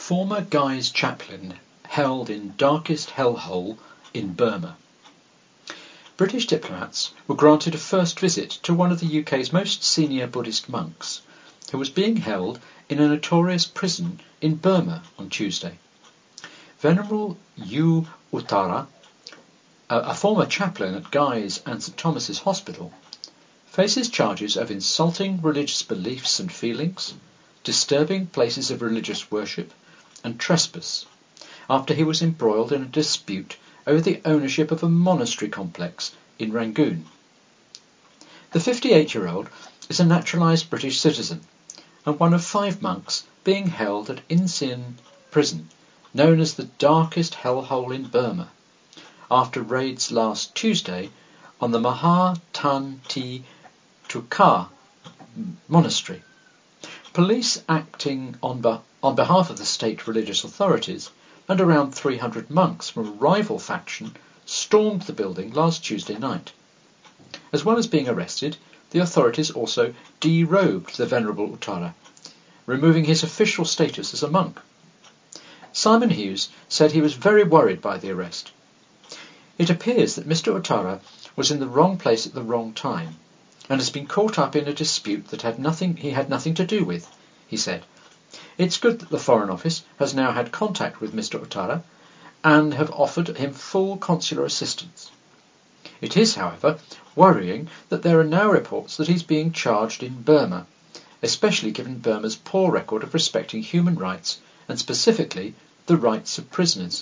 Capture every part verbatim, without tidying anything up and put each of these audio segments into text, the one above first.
Former Guy's chaplain held in darkest hellhole in Burma. British diplomats were granted a first visit to one of the U K's most senior Buddhist monks, who was being held in a notorious prison in Burma on Tuesday. Venerable U Uttara, a former chaplain at Guy's and St Thomas's Hospital, faces charges of insulting religious beliefs and feelings, disturbing places of religious worship, and trespass, after he was embroiled in a dispute over the ownership of a monastery complex in Rangoon. The fifty-eight-year-old is a naturalised British citizen and one of five monks being held at Insein prison, known as the darkest hellhole in Burma, after raids last Tuesday on the Maha Tan Ti Tukar monastery. Police acting on, be- on behalf of the state religious authorities and around three hundred monks from a rival faction stormed the building last Tuesday night. As well as being arrested, the authorities also derobed the Venerable Uttara, removing his official status as a monk. Simon Hughes said he was very worried by the arrest. It appears that Mister Uttara was in the wrong place at the wrong time and has been caught up in a dispute that had nothing he had nothing to do with, he said. It's good that the Foreign Office has now had contact with Mister Uttara and have offered him full consular assistance. It is, however, worrying that there are now reports that he's being charged in Burma, especially given Burma's poor record of respecting human rights and specifically the rights of prisoners.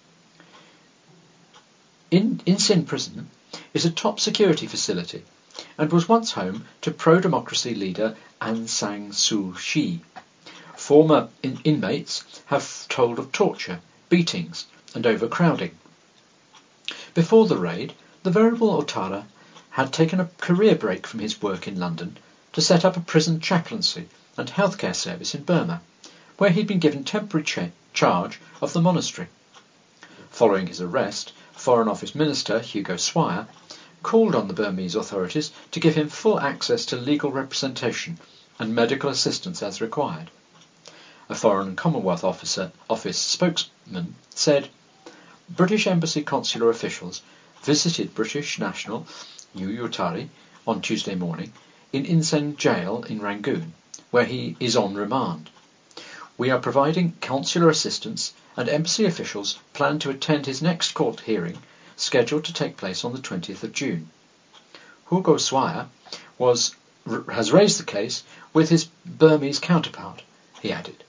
In Insein Prison is a top security facility and was once home to pro-democracy leader Aung San Suu Kyi. Former in- inmates have told of torture, beatings and overcrowding. Before the raid, the Venerable Uttara had taken a career break from his work in London to set up a prison chaplaincy and healthcare service in Burma, where he'd been given temporary cha- charge of the monastery. Following his arrest, Foreign Office Minister Hugo Swire called on the Burmese authorities to give him full access to legal representation and medical assistance as required. A Foreign and Commonwealth Officer, Office spokesman said British Embassy consular officials visited British national U Uttara on Tuesday morning in Insein Jail in Rangoon, where he is on remand. We are providing consular assistance and embassy officials plan to attend his next court hearing, scheduled to take place on the twentieth of June. Hugo Swire was, has raised the case with his Burmese counterpart, he added.